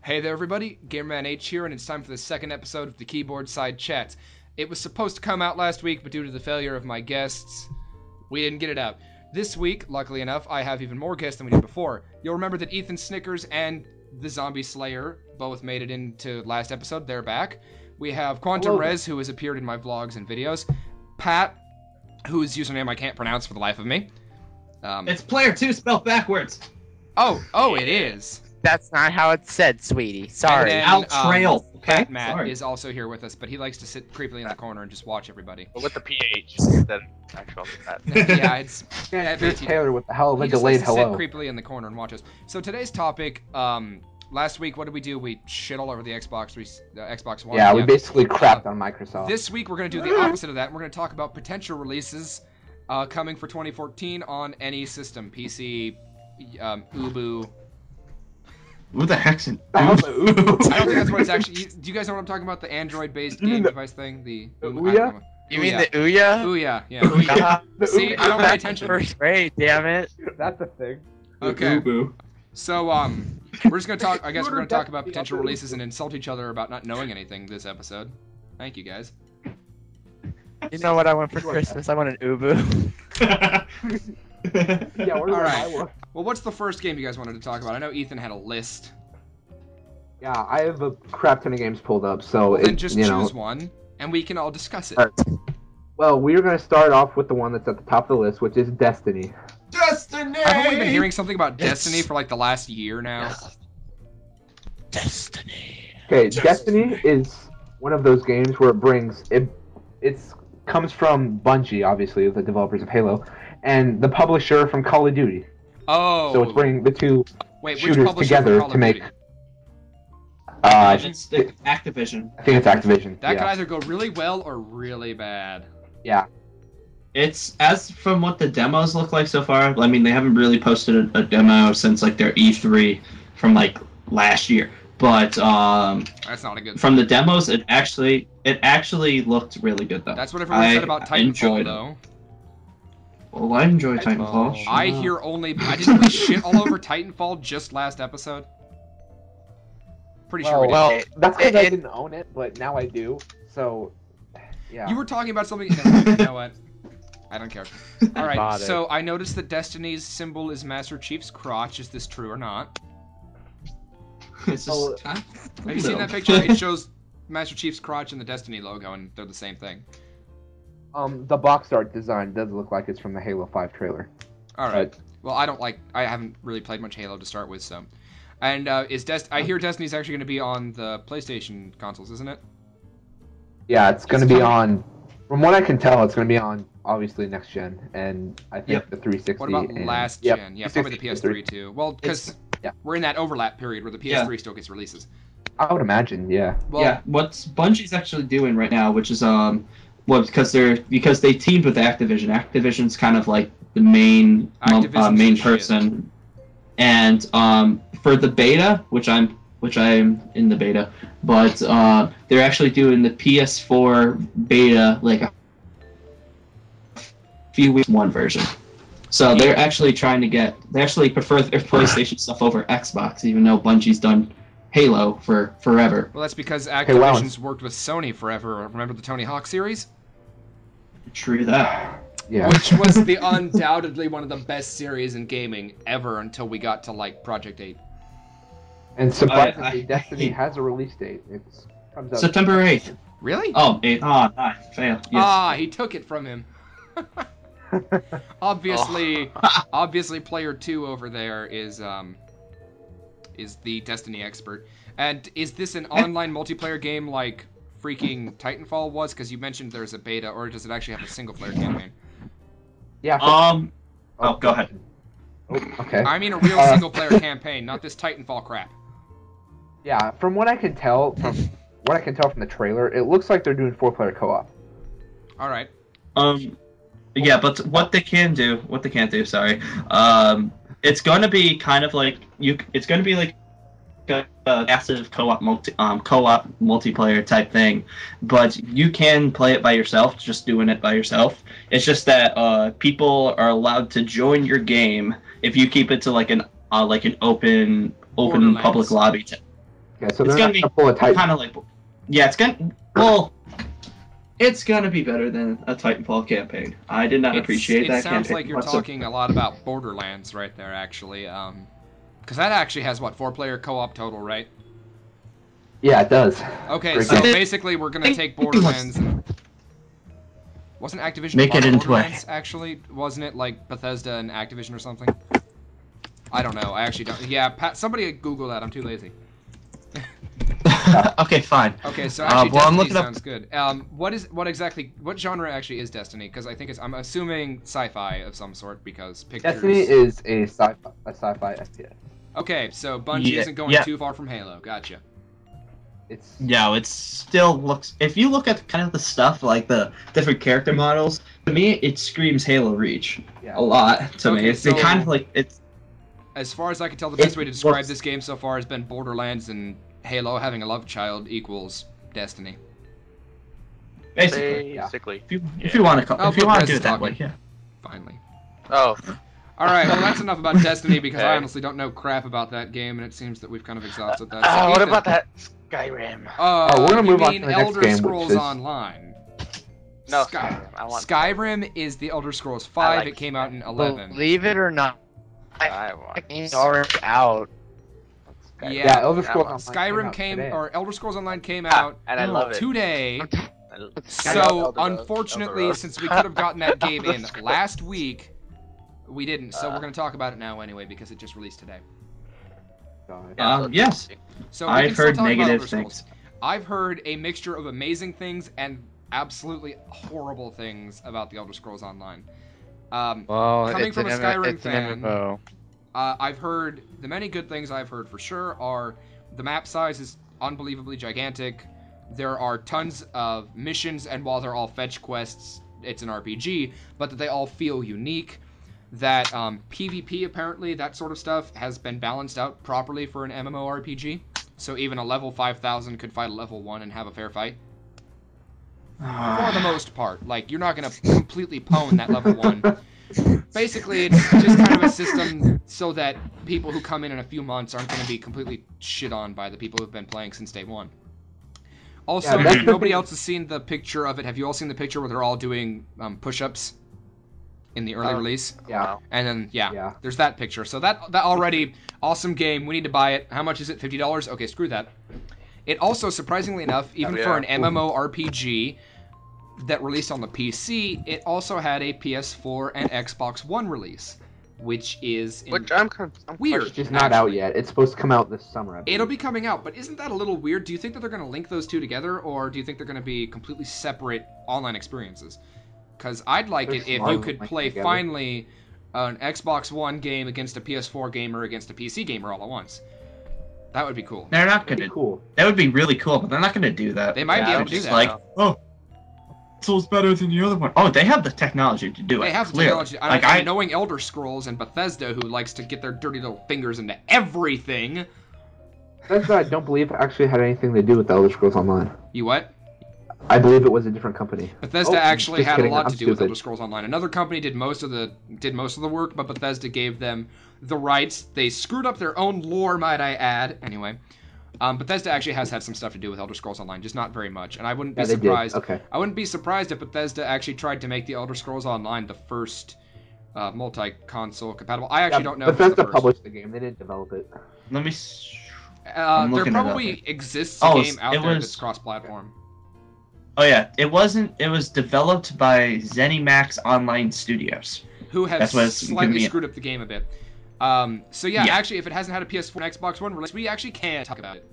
Hey there everybody, Gamerman H here, and it's time for the second episode of the Keyboard Side Chats. It was supposed to come out last week, but due to the failure of my guests, we didn't get it out. This week, luckily enough, I have even more guests than we did before. You'll remember that Ethan Snickers and the Zombie Slayer both made it into last episode. They're back. We have Quantum Rez, who has appeared in my vlogs and videos. Pat, whose username I can't pronounce for the life of me. It's player 2 spelled backwards. Oh, it is. That's not how it's said, sweetie. Sorry. And then, Trail. Okay. Matt Sorry. is also here with us, but he likes to sit creepily in the corner and just watch everybody. But with the PH instead of actual that. Yeah, it's Here's Taylor with the hell of a he just delayed likes to hello. sit creepily in the corner and watch us. So today's topic, last week, what did we do? We shit all over the Xbox One. Yeah, we basically crapped on Microsoft. This week we're going to do the opposite of that. We're going to talk about potential releases coming for 2014 on any system, PC, Ubu. Who the heck's an I don't think that's what it's actually. Do you guys know what I'm talking about? The Android-based game device thing. The Ouya? You mean the Ouya? Ouya, yeah. Ouya. See, I don't pay attention. First grade, damn it. That's a thing. Okay. Boo. So we're just gonna talk. I guess we're gonna talk about potential releases and insult each other about not knowing anything this episode. Thank you guys. You know what I want for Christmas? I want an Ubu. Yeah, All right. Well, what's the first game you guys wanted to talk about? I know Ethan had a list. Yeah, I have a crap ton of games pulled up, so Then just choose one, and we can all discuss it. Well, we're gonna start off with the one that's at the top of the list, which is Destiny. Destiny! Haven't we been hearing something about Destiny for like the last year now? Destiny. Okay, Destiny is one of those games where it comes from Bungie, obviously, the developers of Halo, and the publisher from Call of Duty. Oh. So it's bringing the two Wait, which shooters publisher for together Call of to make. Duty? It's Activision. I think it's Activision. That could yeah. either go really well or really bad. Yeah. It's, as from what the demos look like so far, I mean, they haven't really posted a demo since, like, their E3 from, like, last year. But, That's not a good. from the demos, it actually looked really good, though. That's what everyone said about Titanfall, enjoyed though. Well, I enjoyed Titanfall. I hear only. I didn't we shit all over Titanfall just last episode. Pretty sure we did. Well, That's because I it- didn't own it, but now I do. So, yeah. You were talking about something. You know what? I don't care. All right. Bought it. So I noticed that Destiny's symbol is Master Chief's crotch. Is this true or not? It's Oh, just, Have you seen that picture? It shows Master Chief's crotch and the Destiny logo, and they're the same thing. The box art design does look like it's from the Halo 5 trailer. All right. Well, I haven't really played much Halo to start with, so. And I hear Destiny's actually going to be on the PlayStation consoles, isn't it? Yeah, it's going to be on. From what I can tell, it's going to be on obviously next gen, and I think the 360. What about and, last yep, gen? Yeah, probably the 360 PS3 too. Well, because yeah. we're in that overlap period where the PS3 still gets releases. I would imagine, yeah. Well, yeah, what Bungie's actually doing right now, which is because they teamed with Activision. Activision's kind of like the main Activision's main the person, and for the beta, which I'm in the beta, but they're actually doing the PS4 beta like a few weeks one version. So they're actually they actually prefer their PlayStation stuff over Xbox, even though Bungie's done Halo for forever. Well, that's because wow. Activision's worked with Sony forever. Remember the Tony Hawk series? True that. Yeah. Which was the undoubtedly one of the best series in gaming ever until we got to like Project 8. And surprisingly, I- Destiny has a release date. It comes out September 8th. Really? Oh, 8. Oh, nice. Fail. Yes. Ah, he took it from him. Obviously, player 2 over there is the Destiny expert. And is this an online multiplayer game like freaking Titanfall was? Because you mentioned there's a beta, or does it actually have a single player campaign? Yeah. Oh, go ahead. Oh, okay. I mean a real single player campaign, not this Titanfall crap. Yeah, from what I can tell from the trailer, it looks like they're doing 4-player co-op. All right. Yeah, but what they can't do, sorry, it's gonna be kind of like it's gonna be like a massive co-op multiplayer type thing, but you can play it by yourself, just doing it by yourself. It's just that people are allowed to join your game if you keep it to like an open Borderlands. public lobby. Okay, so It's they're gonna not gonna pull a Titan. kind of like, yeah, it's gonna be better than a Titanfall campaign. I did not appreciate that campaign. It sounds like you're talking a lot about Borderlands right there, actually. Because that actually has, what, 4-player co-op total, right? Yeah, it does. Okay, Great so game. basically we're gonna take Borderlands. Wasn't Activision Make it bought into a- Borderlands, actually? Wasn't it like Bethesda and Activision or something? I don't know. I actually don't. Yeah, Pat, somebody Google that. I'm too lazy. Okay, fine. Okay, so actually well, I'm Destiny looking up- sounds good. What genre actually is Destiny? Because I think I'm assuming sci-fi of some sort because pictures. Destiny is a sci-fi FPS. Okay, so Bungie Yeah, isn't going yeah. too far from Halo. Gotcha. It's No, it still looks. If you look at kind of the stuff, like the different character models, to me it screams Halo Reach yeah. a lot. To me, Okay, it's so- kind of like it's. As far as I can tell, the best It way to describe looks- this game so far has been Borderlands and Halo having a love child equals Destiny. Basically, Basically. if you want to, Oh, if you but want Chris to do is it that talking. way, yeah. Finally. Oh, All right, well that's enough about Destiny because I Okay. honestly don't know crap about that game, and it seems that we've kind of exhausted that. oh, what Ethan, about that Skyrim? we're gonna you move on mean to the next Elder game, which Scrolls is- Online? No, Sky- Skyrim. I want Skyrim is the Elder Scrolls 5. like It came out in 11. Believe it or not, I want that game's already out. Skyrim. Yeah, Elder I Scrolls want- Online Skyrim out came, today. or Elder Scrolls Online came Ah, out and I love it. today. I love So, Elder unfortunately, Scrolls. since we could have gotten that game in Elder Scrolls. last week, we didn't. So we're going to talk about it now anyway because it just released today. Yes, So we I've can still heard talk about negative Elder Scrolls. things. I've heard a mixture of amazing things and absolutely horrible things about the Elder Scrolls Online. Well, Coming it's from a an Skyrim it's an fan, MMO. I've heard the many good things I've heard for sure are the map size is unbelievably gigantic. There are tons of missions, and while they're all fetch quests, it's an RPG, but that they all feel unique. That PvP, apparently, that sort of stuff, has been balanced out properly for an MMORPG. So even a level 5,000 could fight a level 1 and have a fair fight. For the most part. Like, you're not going to completely pwn that level 1. Basically, it's just kind of a system so that people who come in a few months aren't going to be completely shit on by the people who've been playing since day 1. Also, Yeah, that's if the nobody thing. else has seen the picture of it. Have you all seen the picture where they're all doing push-ups in the early release? Yeah. And then, yeah, Yeah. there's that picture. So that already, awesome game. We need to buy it. How much is it? $50? Okay, screw that. It also, surprisingly enough, even for an MMORPG that released on the PC, it also had a PS4 and Xbox One release, which is Which I'm weird. It's just not out actually. yet. It's supposed to come out this summer. I believe. It'll be coming out, but isn't that a little weird? Do you think that they're going to link those two together, or do you think they're going to be completely separate online experiences? Because I'd like They're it if smart you to could link play together. finally an Xbox One game against a PS4 gamer against a PC gamer all at once. That would be cool. They're not That'd gonna. be cool. That would be really cool, but they're not gonna do that. They might be Yeah, able to do Just that. like, though. oh, Soul's better than the other one. Oh, they have the technology to do it. They have the clearly. technology. Like I knowing Elder Scrolls and Bethesda, who likes to get their dirty little fingers into everything. Bethesda, I don't believe actually had anything to do with the Elder Scrolls Online. You what? I believe it was a different company. Bethesda Oh, actually just had kidding, a lot I'm to do with stupid. Elder Scrolls Online. Another company did most of the work, but Bethesda gave them the rights. They screwed up their own lore, might I add. Anyway, Bethesda actually has had some stuff to do with Elder Scrolls Online, just not very much. And I wouldn't be Yeah, they did. surprised. Okay. I wouldn't be surprised if Bethesda actually tried to make the Elder Scrolls Online the first multi-console compatible. I actually don't know. if it's the Bethesda first. published the game. They didn't develop it. Let me. There looking it up. probably exists a Oh, game out it there was- that's cross-platform. Oh yeah, it wasn't. It was developed by ZeniMax Online Studios. Who have That's what it's slightly giving me- screwed up the game a bit. So yeah, Yeah. actually, if it hasn't had a PS4 and Xbox One release, we actually can talk about it.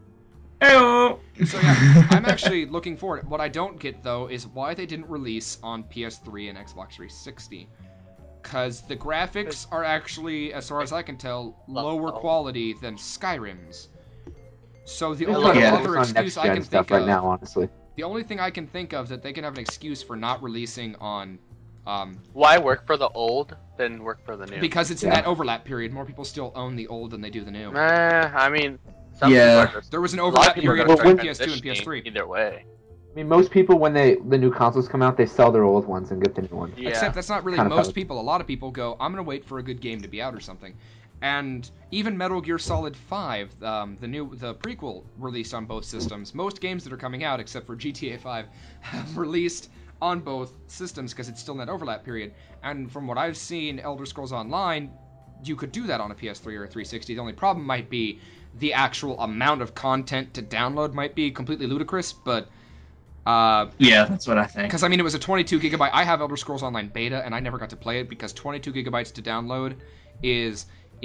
Heyo. So yeah, I'm actually looking forward. What I don't get though is why they didn't release on PS3 and Xbox 360. Because the graphics are actually, as far as I can tell, lower quality than Skyrim's. So the They're only trying to other focus on excuse I next-gen can stuff think right of, now, honestly. the only thing I can think of that they can have an excuse for not releasing on, Why work for the old than work for the new? because it's in Yeah. that overlap period. More people still own the old than they do the new. I mean, some Yeah. people are just, There was an a lot overlap of people are period gonna between start PS2 and transitioning PS3. either way. I mean, most people when the new consoles come out, they sell their old ones and get the new one. Yeah. Except that's not really Kind of most how it- people. A lot of people go, I'm going to wait for a good game to be out or something. And even Metal Gear Solid 5, the prequel, released on both systems. Most games that are coming out, except for GTA 5, have released on both systems because it's still in that overlap period. And from what I've seen, Elder Scrolls Online, you could do that on a PS3 or a 360. The only problem might be the actual amount of content to download might be completely ludicrous, but... yeah, that's what I think. Because, I mean, it was a 22 gigabyte... I have Elder Scrolls Online beta, and I never got to play it because 22 gigabytes to download is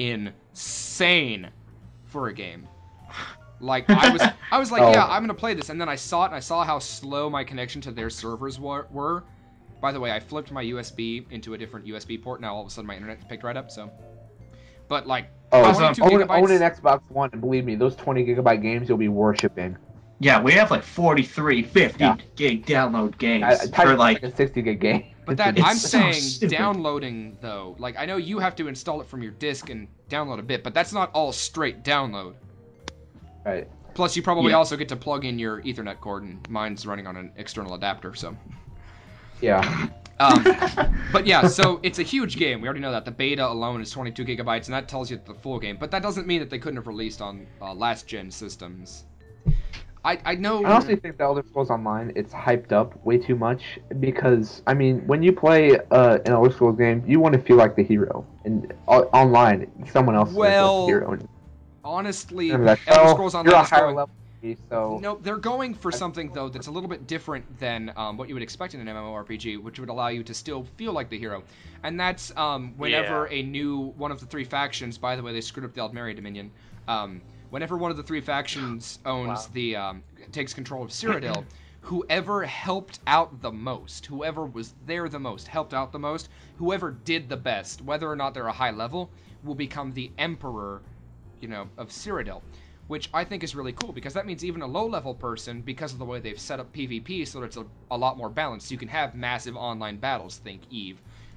insane for a game. Like, I was like, yeah, I'm gonna play this, and then I saw it, and I saw how slow my connection to their servers were. By the way, I flipped my USB into a different USB port, now all of a sudden my internet picked right up, so... But, like, 22 gigabytes... Own an Xbox One, and believe me, those 20 gigabyte games you'll be worshipping. Yeah, we have like 43, 50 gig download games for like a 60 gig game. But that It's I'm so saying stupid. downloading though, like I know you have to install it from your disk and download a bit, but that's not all straight download. Right. Plus, you probably Yeah. also get to plug in your Ethernet cord, and mine's running on an external adapter, so. Yeah. But yeah, so it's a huge game. We already know that. The beta alone is 22 gigabytes, and that tells you the full game. But that doesn't mean that they couldn't have released on last-gen systems. I know... I honestly think the Elder Scrolls Online, it's hyped up way too much because, I mean, when you play an Elder Scrolls game, you want to feel like the hero. And online, someone else is like the hero. Honestly, And like, Elder oh, Scrolls you're Online a is higher going... level than me, so... No, they're going for something, though, that's a little bit different than what you would expect in an MMORPG, which would allow you to still feel like the hero. And that's whenever one of the three factions, by the way, they screwed up the Aldmeri Dominion, whenever one of the three factions owns takes control of Cyrodiil, whoever helped out the most, whoever was there the most, helped out the most, whoever did the best, whether or not they're a high level, will become the emperor, of Cyrodiil. Which I think is really cool, because that means even a low-level person, because of the way they've set up PvP so that it's a lot more balanced, you can have massive online battles, think EVE.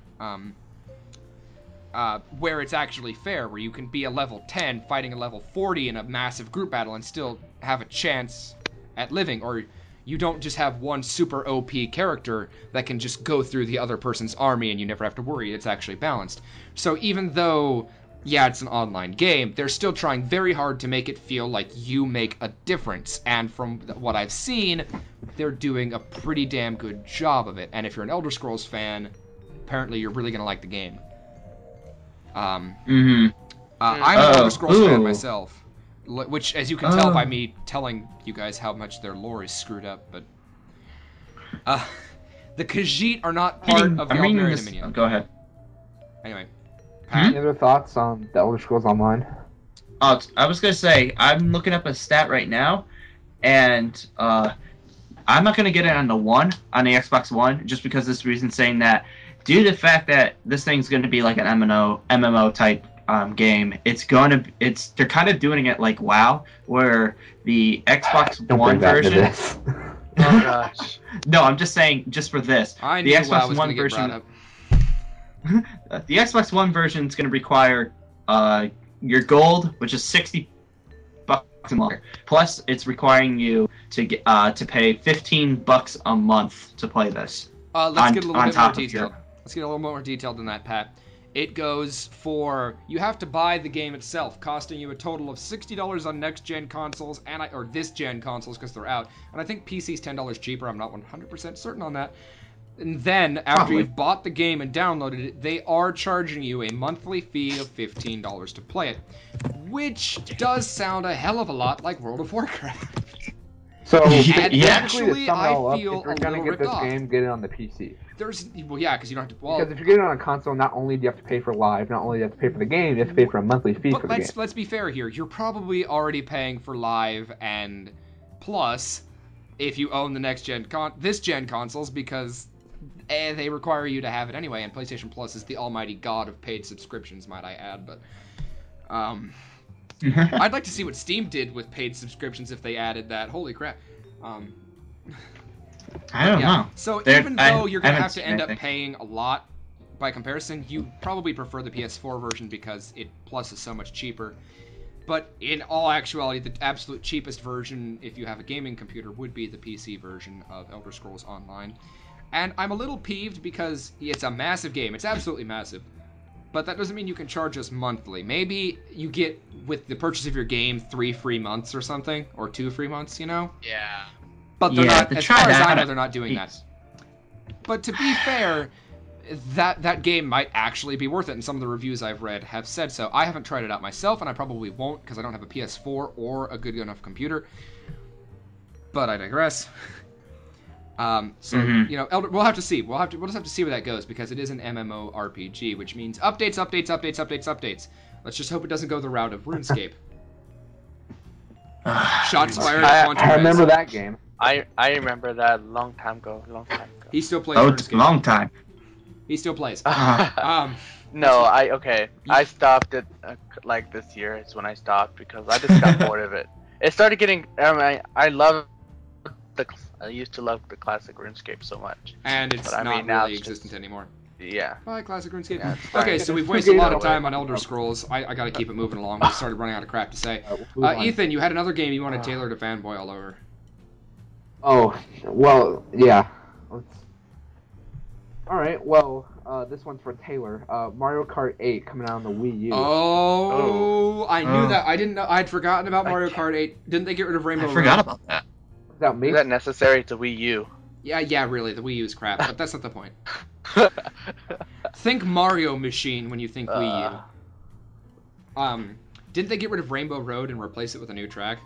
Where it's actually fair, where you can be a level 10 fighting a level 40 in a massive group battle and still have a chance at living, or you don't just have one super OP character that can just go through the other person's army and you never have to worry, it's actually balanced. So even though, yeah, it's an online game, they're still trying very hard to make it feel like you make a difference, and from what I've seen, they're doing a pretty damn good job of it, and if you're an Elder Scrolls fan, apparently you're really gonna like the game. I'm an Elder Scrolls fan myself, which, as you can tell by me telling you guys how much their lore is screwed up, but the Khajiit are not part of the Aldmeri Dominion. Go ahead. Anyway. Any other thoughts on the Elder Scrolls Online? I was gonna say, I'm looking up a stat right now, and I'm not gonna get it on the Xbox One, just because this reason, saying that due to the fact that this thing's gonna be like an MMO type game, they're kind of doing it like WoW, where the Xbox One version. Oh gosh. No, I'm just saying, just for this, I the knew Xbox WoW was One gonna get brought version. up. The Xbox One version is going to require your gold, which is $60 a month. Plus, it's requiring you to get to pay $15 a month to play this. Let's get a little bit more detailed. Let's get a little more detailed than that, Pat. It goes for, you have to buy the game itself, costing you a total of $60 on next-gen consoles, or this-gen consoles, because they're out. And I think PC's $10 cheaper. I'm not 100% certain on that. And then, after you've bought the game and downloaded it, they are charging you a monthly fee of $15 to play it. Which does sound a hell of a lot like World of Warcraft. So, actually, I feel if you're a gonna little get ripped this off. game, get it on the PC. Well, yeah, because you don't have to... Well, Because if you're getting it on a console, not only do you have to pay for live, not only do you have to pay for the game, you have to pay for a monthly fee for the game. Let's be fair here. You're probably already paying for live, and plus, if you own the this-gen consoles, because... they require you to have it anyway, and PlayStation Plus is the almighty god of paid subscriptions, might I add, but... I'd like to see what Steam did with paid subscriptions if they added that. Holy crap. I don't know. So even though you're going to have to end up paying a lot by comparison, you probably prefer the PS4 version because it Plus is so much cheaper. But in all actuality, the absolute cheapest version, if you have a gaming computer, would be the PC version of Elder Scrolls Online. And I'm a little peeved because it's a massive game. It's absolutely massive. but that doesn't mean you can charge us monthly. Maybe you get, with the purchase of your game, 3 free months or something, or 2 free months, you know? Yeah. But they're Yeah, not, they as try far as I that. know, they're not doing that. But to be fair, that game might actually be worth it, and some of the reviews I've read have said so. I haven't tried it out myself, and I probably won't, because I don't have a PS4 or a good enough computer. But I digress. You know, we'll have to see. We'll just have to see where that goes, because it is an MMORPG, which means updates. Let's just hope it doesn't go the route of RuneScape. Shots fired at Quantum I remember Rez. that game. I remember that a long time ago. He still plays Oh, it's a RuneScape. long time. He still plays. Uh, No, I stopped it like this year. It's when I stopped because I just got bored of it. It started getting. I used to love the classic RuneScape so much. And it's But I not mean, now really it's just- existent anymore. Yeah. Bye, classic RuneScape. Yeah, it's Okay, fine. so we've wasted a lot of time on Elder Scrolls. I gotta keep it moving along. We started running out of crap to say. We'll move on. Ethan, you had another game you wanted Taylor to fanboy all over. Oh, well, yeah. Alright, well, this one's for Taylor. Mario Kart 8 coming out on the Wii U. Oh, I knew Oh. that. I didn't know. I'd forgotten about I Mario can't- Kart 8. Didn't they get rid of Rainbow I forgot Road? about that. Is that me? Is that necessary to Wii U? Yeah, really. The Wii U's crap, but that's not the point. Think Mario Machine when you think Wii U. Didn't they get rid of Rainbow Road and replace it with a new track?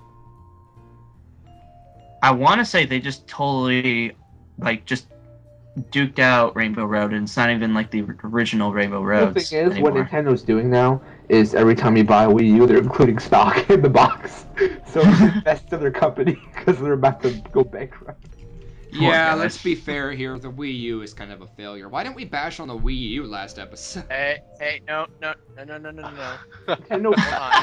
I want to say they just totally, just duked out Rainbow Road, and it's not even like the original Rainbow The Roads thing is, anymore. what Nintendo's doing now is every time you buy a Wii U, they're including stock in the box. So it's best to their company because they're about to go bankrupt. Yeah, guys. let's be fair here. The Wii U is kind of a failure. Why didn't we bash on the Wii U last episode? Hey, no. Nintendo,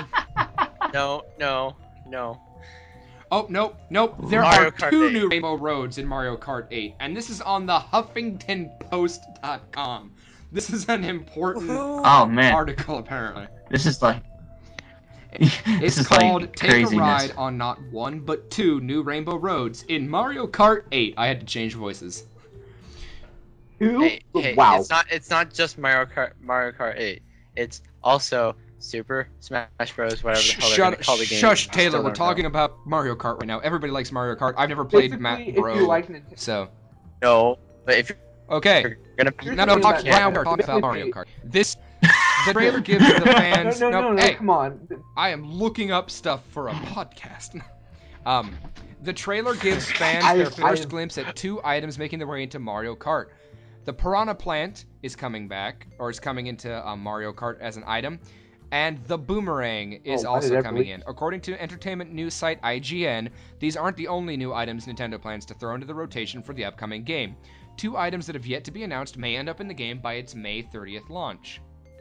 No. Oh, nope. There Mario are Kart 2 8. new Rainbow Roads in Mario Kart 8, and this is on the HuffingtonPost.com. This is an important Oh man, article, apparently. this is like. It's this is called like Take a craziness. Ride on Not 1 but 2 New Rainbow Roads in Mario Kart 8. I had to change voices. Hey, wow. It's not just Mario Kart 8. It's also Super Smash Bros. Whatever the hell they're gonna call the game. Shush, I Taylor, still we're don't talking know. about Mario Kart right now. Everybody likes Mario Kart. I've never played Basically, Map if you Road, like Nintendo, so... No, but if Okay. you're gonna Here's No, the thing talk, about now Nintendo. we're talking about Mario Basically- Kart. The trailer gives the fans... No, hey, come on. I am looking up stuff for a podcast. The trailer gives fans I- their first I- glimpse at 2 items making their way into Mario Kart. The Piranha Plant is coming back, or is coming into Mario Kart as an item, and the Boomerang is Oh, why did also I coming believe- in. According to entertainment news site IGN, these aren't the only new items Nintendo plans to throw into the rotation for the upcoming game. 2 items that have yet to be announced may end up in the game by its May 30th launch.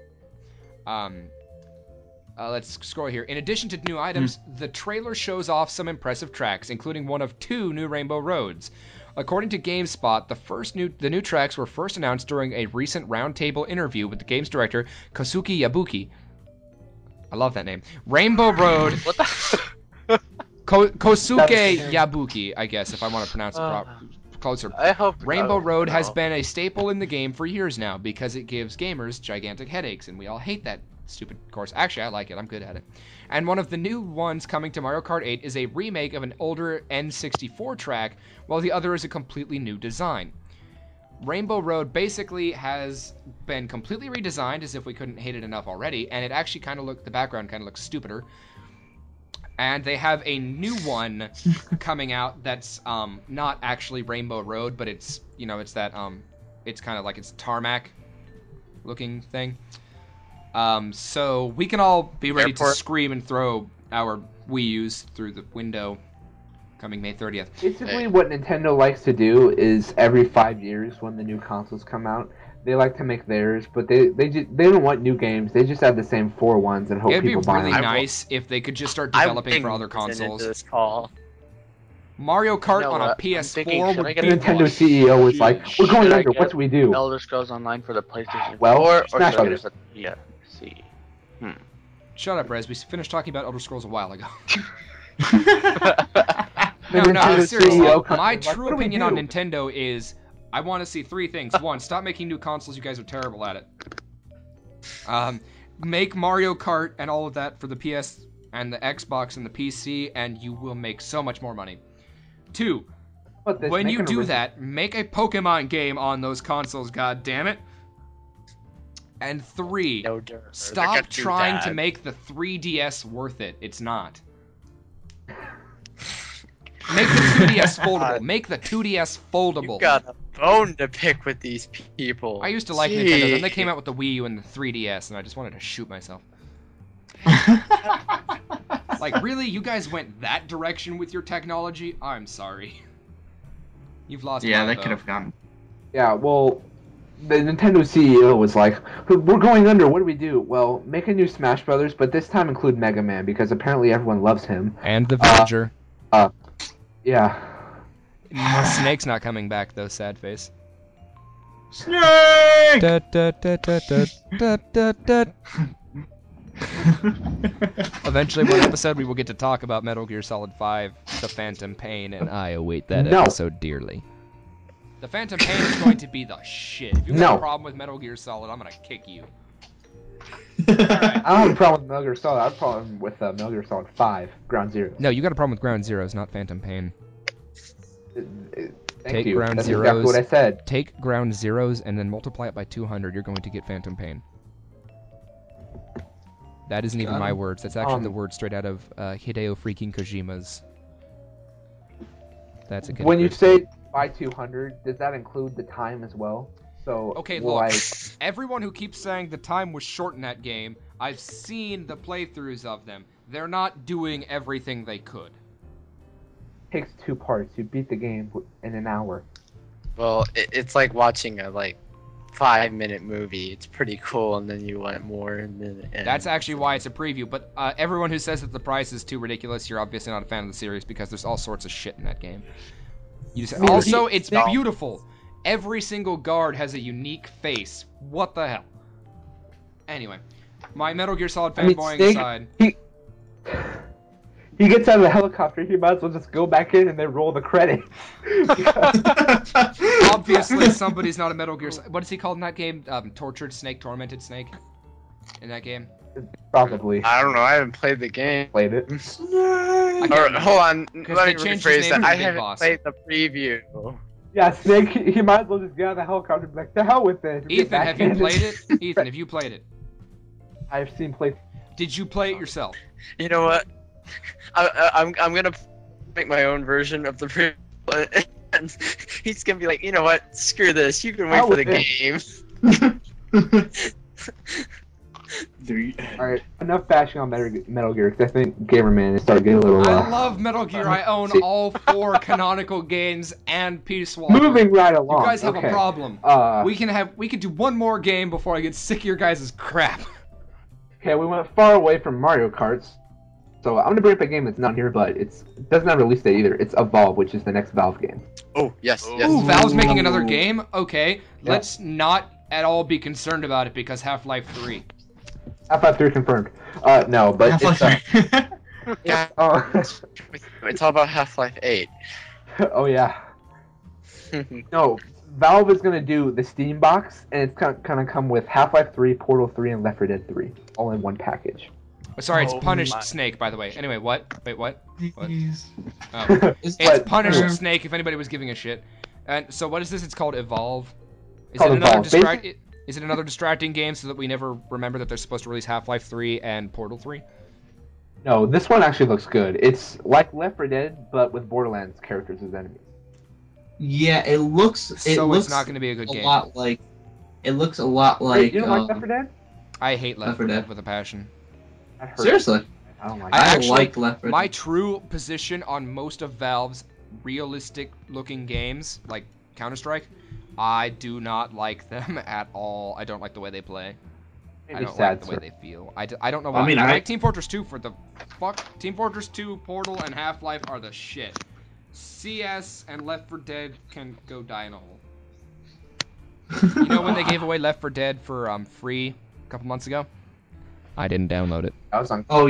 Let's scroll here. In addition to new items, the trailer shows off some impressive tracks, including one of 2 new Rainbow Roads. According to GameSpot, the new tracks were first announced during a recent roundtable interview with the game's director, Kosuke Yabuki. I love that name. Rainbow Road. What the? Kosuke Yabuki, I guess, if I want to pronounce it closer. I hope. Rainbow Road has no. been a staple in the game for years now because it gives gamers gigantic headaches, and we all hate that stupid course. Actually, I like it. I'm good at it. And one of the new ones coming to Mario Kart 8 is a remake of an older N64 track, while the other is a completely new design. Rainbow Road basically has been completely redesigned, as if we couldn't hate it enough already, and it actually the background kind of looks stupider. And they have a new one coming out that's not actually Rainbow Road, but it's that it's kind of like it's tarmac looking thing. So we can all be ready to Airport. scream and throw our Wii U's through the window coming May 30th. Basically, what Nintendo likes to do is every 5 years when the new consoles come out, they like to make theirs, but they don't want new games. They just have the same 4 ones and hope It'd be people buy really them. nice if they could just start I developing for wouldn't other listen into consoles. This call. Mario Kart You know on a what? I'm PS4 thinking, should I would get be The Nintendo CEO was like, "We're going Should I under. get What do we do?" Elder Scrolls Online for the PlayStation Well, 4, or should Smash I get it Brothers. for the PC? Shut up, Rez. We finished talking about Elder Scrolls a while ago. The No, Nintendo seriously. CEO comes My in like, true "What do we opinion on do?" Nintendo is I want to see 3 things. 1, stop making new consoles. You guys are terrible at it. Make Mario Kart and all of that for the PS and the Xbox and the PC, and you will make so much more money. 2, when you do that, make a Pokemon game on those consoles, god damn it. And 3, No dirt. They're stop gonna do trying to that. make the 3DS worth it. It's not. Make the 2DS foldable. Make the 2DS foldable. You got a bone to pick with these people. I used to like Gee. Nintendo, then they came out with the Wii U and the 3DS, and I just wanted to shoot myself. Like, really? You guys went that direction with your technology? I'm sorry. You've lost Yeah, my they vote. could have gone. Yeah, well, the Nintendo CEO was like, "We're going under. What do we do?" Well, make a new Smash Brothers, but this time include Mega Man because apparently everyone loves him. And the Villager. Yeah. Snake's not coming back, though, sad face. Snake! Da, da, da, da, da, da, da, da. Eventually, one episode, we will get to talk about Metal Gear Solid 5, The Phantom Pain, and I await that No. episode dearly. The Phantom Pain is going to be the shit. If you have No. a problem with Metal Gear Solid, I'm gonna kick you. I don't have a problem with Metal Gear Solid. I have a problem with Metal Gear Solid 5, Ground Zero. No, you got a problem with Ground Zeroes, not Phantom Pain. Thank Take you. Ground That's Zeroes. exactly what I said. Take Ground Zeroes and then multiply it by 200, you're going to get Phantom Pain. That isn't even Got my him. words, that's actually the word straight out of Hideo freaking Kojima's. That's a good When you word. say by 200, does that include the time as well? So Okay, will look. I Everyone who keeps saying the time was short in that game, I've seen the playthroughs of them. They're not doing everything they could. takes 2 parts. You beat the game in an hour. Well, it's like watching a 5-minute movie. It's pretty cool, and then you want more, and then That's actually why it's a preview, but everyone who says that the price is too ridiculous, you're obviously not a fan of the series because there's all sorts of shit in that game. You just, mean, also, it's no. beautiful. Every single guard has a unique face. What the hell? Anyway, my Metal Gear Solid I mean, fanboying Snake- aside. He gets out of the helicopter. He might as well just go back in and then roll the credit. Obviously, somebody's not a Metal Gear. What is he called in that game? Tortured Snake, Tormented Snake. In that game. Probably I don't know. I haven't played the game. played it. Or, hold on. Because Let they me changed his rephrase name that. to I Big haven't Boss. played the preview. Yeah, Snake. He might as well just get out of the helicopter and be like, "The hell with this." Get Ethan, back have you in. played it? Ethan, have you played it? I've seen play. Did you play it yourself? You know what? I'm gonna make my own version of the preview. And he's gonna be like, you know what? Screw this. You can wait Hell for the with game. All right, enough bashing on Metal Gear because I think Gamerman is starting to get a little. I love Metal Gear. I own See- all 4 canonical games and Peace Walker. moving right You along. guys have okay. a problem. We can do one more game before I get sick of your guys' crap. Okay, we went far away from Mario Karts. So I'm gonna bring up a game that's not here, but it doesn't have a release date either. It's Evolve, which is the next Valve game. Oh yes, Ooh. yes. Ooh, Valve's making Ooh. another game? Okay, Yeah. let's not at all be concerned about it because Half-Life 3. Half-Life 3 confirmed. No, but Half-Life it's It's all about Half-Life 8. oh yeah. No, Valve is gonna do the Steam box, and it's gonna come with Half-Life 3, Portal 3, and Left 4 Dead 3, all in one package. Sorry, it's Oh Punished my- Snake, by the way. Anyway, what? Wait, what? Please. Oh. Is It's But- Punished Snake, if anybody was giving a shit. And so what is this? It's called Evolve. Is Called it another Evolve. Is it another distracting game so that we never remember that they're supposed to release Half-Life 3 and Portal 3? No, this one actually looks good. It's like Left 4 Dead, but with Borderlands characters as enemies. Yeah, it looks. So it's not going to be a good a game. lot like. It looks a lot Wait, like. you don't like Left 4 Dead? I hate Left Left 4 4 Dead Dead. with a passion. That hurts. Seriously, I don't like I it. actually- like Left 4 Dead. My true position on most of Valve's realistic-looking games, like Counter-Strike, I do not like them at all. I don't like the way they play. Made I me don't sad, like the way sir. they feel. I don't know I why. mean, I I- like Team Fortress 2 for the fuck. Team Fortress 2, Portal, and Half-Life are the shit. CS and Left 4 Dead can go die in a hole. You know when they gave away Left 4 Dead for free a couple months ago? I didn't download it. I was on. Oh,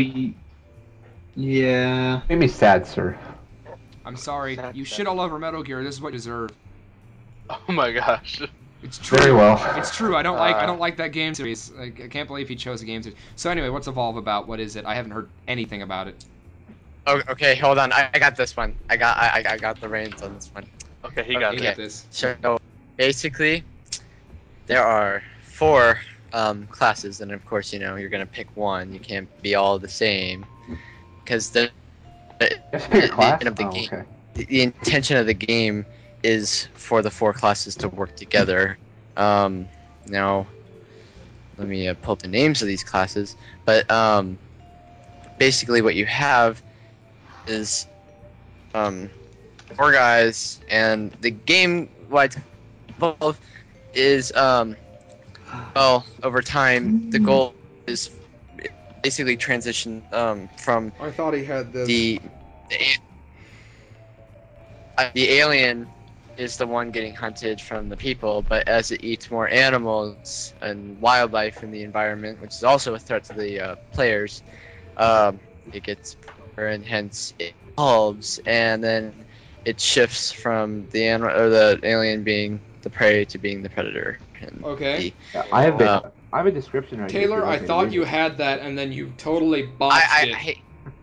yeah. Made me sad, sir. I'm sorry. You shit all over Metal Gear. This is what you deserve. Oh my gosh. It's true. Very well. It's true. I don't like that game series. I can't believe he chose a game series. So anyway, what's Evolve about? What is it? I haven't heard anything about it. Oh, okay, hold on. I got this one. I got the reins on this one. Okay, he got You it. got this. So basically, there are 4 classes, and of course, you're gonna pick one. You can't be all the same, because the Just pick a class? of the Oh, game, okay. the intention of the game is for the 4 classes to work together. Now, let me pull up the names of these classes. But basically, what you have is 4 guys, and the game wide both is well, over time the goal is basically transition from I thought he had this. the alien is the one getting hunted from the people, but as it eats more animals and wildlife in the environment, which is also a threat to the players, it gets bigger, and hence it evolves, and then it shifts from the animal or the alien being the prey to being the predator. And Okay. Yeah, I have a description right here. if Taylor, you'd I like me to thought read you it. had that, and then you totally botched it.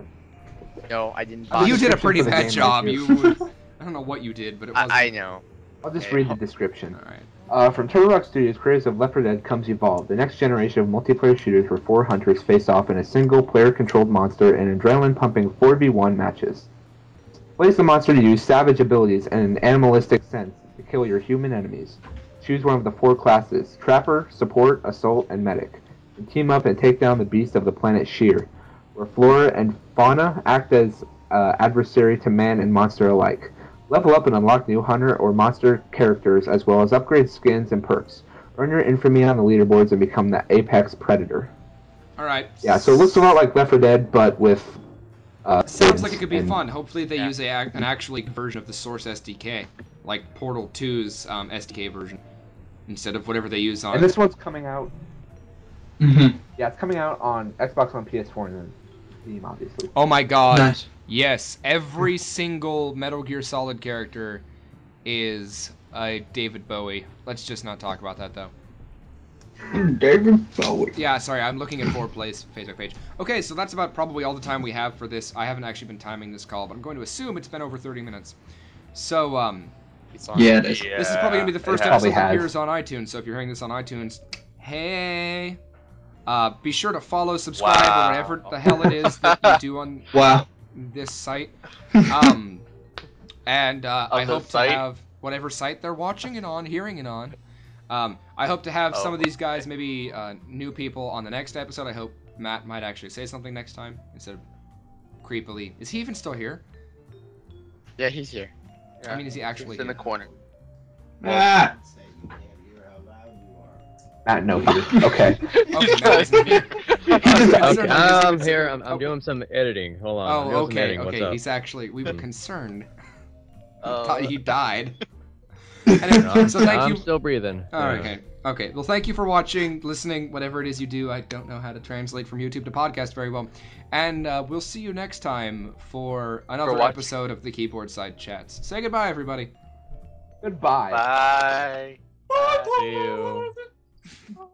No, I didn't. I You did a description pretty for the bad game job. right You here. would, I don't know what you did, but it wasn't. I know. I'll just Okay. read the description. All right. From Turtle Rock Studios, creators of Left 4 Dead comes Evolve, the next generation of multiplayer shooters where 4 hunters face off in a single player-controlled monster in adrenaline-pumping 4v1 matches. Place the monster to use savage abilities and an animalistic sense to kill your human enemies. Choose one of the 4 classes: Trapper, Support, Assault, and Medic. And team up and take down the beast of the planet Sheer, where flora and fauna act as adversary to man and monster alike. Level up and unlock new hunter or monster characters, as well as upgrade skins and perks. Earn your infamy on the leaderboards and become the apex predator. All right. Yeah, so it looks a lot like Left 4 Dead, but with Sounds skins like it could be and- fun. Hopefully they Yeah. use an actual version of the Source SDK, like Portal 2's SDK version, instead of whatever they use on. And this one's coming out. Mm-hmm. Yeah, it's coming out on Xbox One, PS4, and then Steam, obviously. Oh my God! Nice. Yes, every single Metal Gear Solid character is David Bowie. Let's just not talk about that though. David Bowie. Yeah, sorry, I'm looking at 4Play's Facebook page. Okay, so that's about probably all the time we have for this. I haven't actually been timing this call, but I'm going to assume it's been over 30 minutes. So, It's on. Yeah, it is. this is probably going to be the first it episode probably that has. appears on iTunes, so if you're hearing this on iTunes, hey! Be sure to follow, subscribe, Wow. or whatever the hell it is that you do on Wow. this site. And I the hope site? to have whatever site they're watching it on, hearing it on. I hope to have some of these guys, maybe new people, on the next episode. I hope Matt might actually say something next time instead of creepily. Is he even still here? Yeah, he's here. I mean, is he actually He's in the here? corner. Ah. Matt, no, here. Okay. Okay, Matt isn't here. Okay, I'm Consider- here. I'm Oh. doing some editing. Hold on. I'm Oh, doing some okay, editing. What's okay. up? He's actually. We were concerned. Oh. Thought he died. Anyway, so thank I'm you. still breathing. All right, okay. Okay. Well, thank you for watching, listening, whatever it is you do. I don't know how to translate from YouTube to podcast very well. And we'll see you next time for another watching. episode of the Keyboard Side Chats. Say goodbye, everybody. Goodbye. Bye. See you.